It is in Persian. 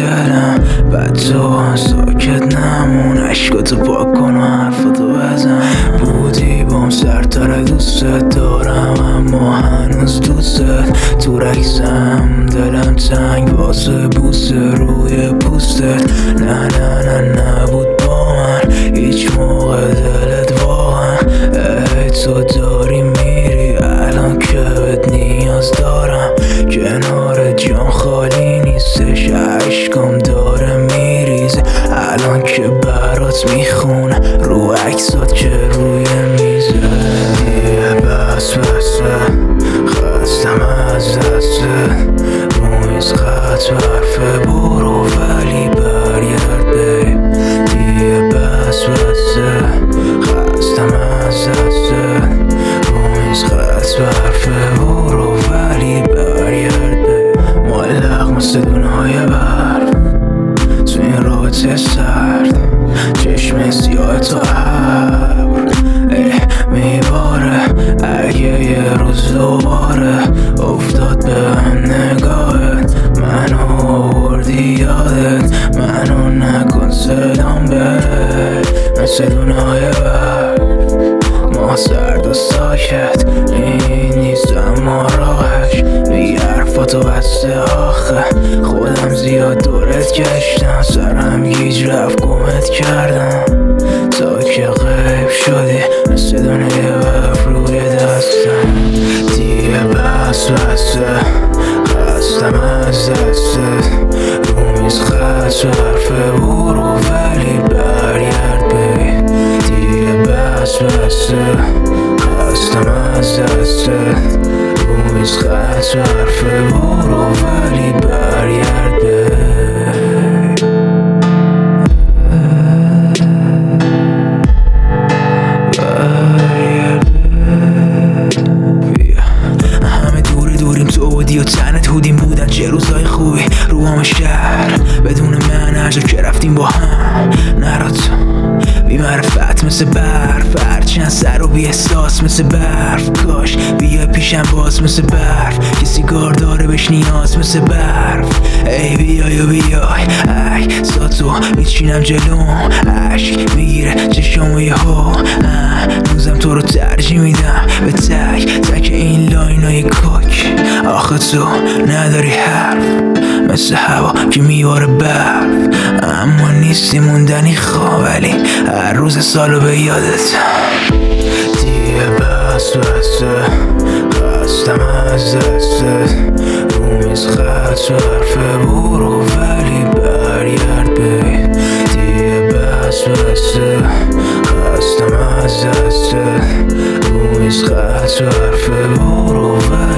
دلم بعد تو ساکت نمون، عشقاتو پاک کن و حرفاتو بزن. بودی بام سرتر دوستت دارم اما هنوز دوستت تو رکسم، دلم تنگ واسه بوسه روی پوستت. نه نه نه نبود با من هیچ موقع دلت واقعا. ای تو داری میری الان که بهت نیاز دارم، کنار جام خالی نیستش، عشقم داره میریزه الان که برات میخونه رو عکسات که روی میزه. بس بسه خستم از دسته رو میز خط برفه، برو ولی برگرد بی. دیگه بس بسه خستم از دسته رو میز خط برفه، برو ولی برگرد بی. معلق مثل دونهای برف تو این رابطه سرد، چشم سیاه تو ابر میباره. اگه یه روز دوباره افتاد به هم نگاهت، منو آوردی یادت، منو نکن صدام بهت مثل دونهای برف. ما سرد و ساکت این نیست اما راهش، بی حرفاتو بسته آخه خودم زیاد دورت گشتم، سرم گیج رفت گمت کردم تا که غیب شدی مثل دنیای برف روی دستم. دیگه بس بسه خستم از دستت رو میز خط برفه، برو ولی برگرد بی. دیگه بس بسه خستم از دستت رو میز خط برفه، برو ولی برگرد بی. همه دوریم تو بودی و تنت هودیم بودن چه روزای خوبی رو همه شهر، بدون من هر جا که رفتیم با هم. نرات بی معرفت مثل برف، هرچند سر و بی احساس مثل برف. کاش بیای پیشم باز مثل برف، که سیگار داره بهش نیاز مثل برف. ای بیای و بیای ای ساتو میچینم جلوم، عشق میگیره چشام یهو، هنوزم تو رو ترجیح میدم به تک تک این لاینای کوک. آخه تو نداری حرف مثل هوا که میباره برف، اما نیستی موندنی خواه ولی هر روز سالو به یادت. دیگه بس بسه خستم از دستت رو میز خط برفه، برو ولی برگرد بی. دیگه بس بسه خستم از دستت رو میز خط برفه، برو ولی